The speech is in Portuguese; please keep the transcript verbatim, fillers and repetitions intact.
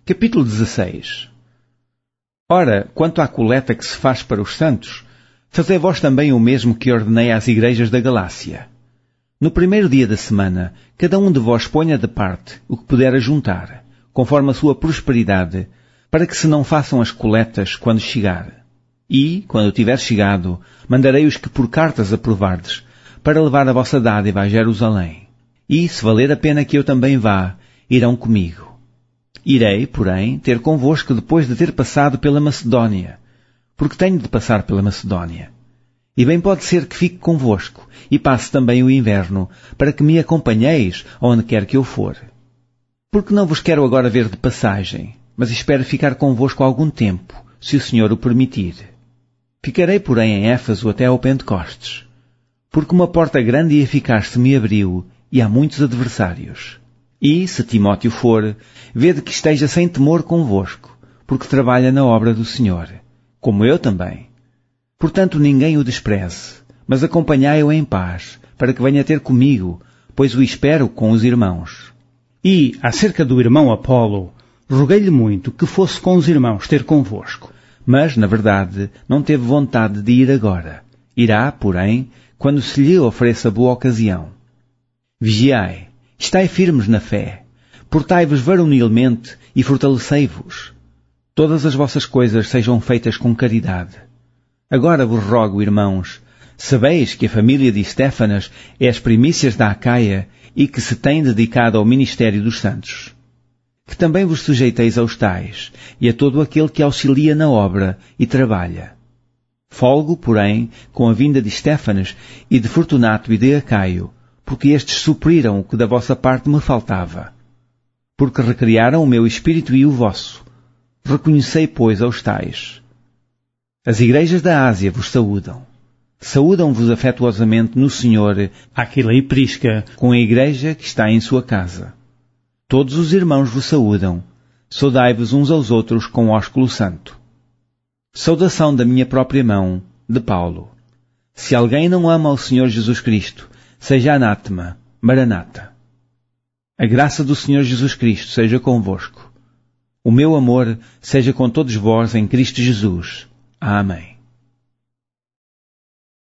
Capítulo dezesseis. Ora, quanto à coleta que se faz para os santos, fazei vós também o mesmo que ordenei às igrejas da Galácia. No primeiro dia da semana, cada um de vós ponha de parte o que puder ajuntar, conforme a sua prosperidade, para que se não façam as coletas quando chegar. E, quando tiver chegado, mandarei-os que por cartas aprovardes, para levar a vossa dádiva a Jerusalém. E, se valer a pena que eu também vá, irão comigo. Irei, porém, ter convosco depois de ter passado pela Macedónia, porque tenho de passar pela Macedónia. E bem pode ser que fique convosco, e passe também o inverno, para que me acompanheis aonde quer que eu for. Porque não vos quero agora ver de passagem, mas espero ficar convosco algum tempo, se o Senhor o permitir. Ficarei, porém, em Éfeso até ao Pentecostes, porque uma porta grande e eficaz se me abriu, e há muitos adversários. E, se Timóteo for, vede que esteja sem temor convosco, porque trabalha na obra do Senhor, como eu também. Portanto, ninguém o despreze, mas acompanhai-o em paz, para que venha ter comigo, pois o espero com os irmãos. E, acerca do irmão Apolo, roguei-lhe muito que fosse com os irmãos ter convosco. Mas, na verdade, não teve vontade de ir agora. Irá, porém, quando se lhe ofereça boa ocasião. Vigiai. Estai firmes na fé, portai-vos varonilmente e fortalecei-vos. Todas as vossas coisas sejam feitas com caridade. Agora vos rogo, irmãos, sabeis que a família de Estéfanas é as primícias da Acaia e que se tem dedicado ao ministério dos santos. Que também vos sujeiteis aos tais e a todo aquele que auxilia na obra e trabalha. Folgo, porém, com a vinda de Estéfanas e de Fortunato e de Acaio, porque estes supriram o que da vossa parte me faltava. Porque recriaram o meu espírito e o vosso. Reconhecei, pois, aos tais. As igrejas da Ásia vos saúdam. Saúdam-vos afetuosamente no Senhor Aquila e Prisca, com a igreja que está em sua casa. Todos os irmãos vos saúdam. Saudai-vos uns aos outros com ósculo santo. Saudação da minha própria mão, de Paulo. Se alguém não ama ao Senhor Jesus Cristo, seja anátema, Maranata. A graça do Senhor Jesus Cristo seja convosco. O meu amor seja com todos vós em Cristo Jesus. Amém.